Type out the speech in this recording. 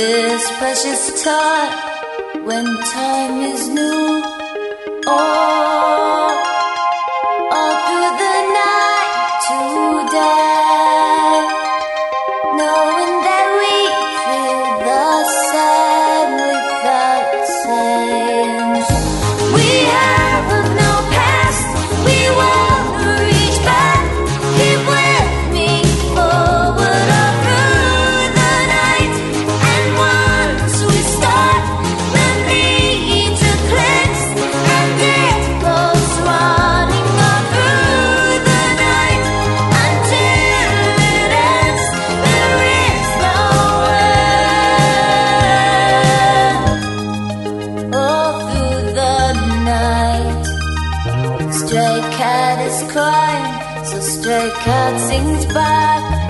this precious time when time is new. All through the night today, knowing that we feel the same without saying. We have no past, we won't reach back. Keep with me forward all through the night. And once we start, the need to cleanse, and it goes running all through the night until it ends. There is no end. All through the night, stray cat is crying, so stray cat sings back.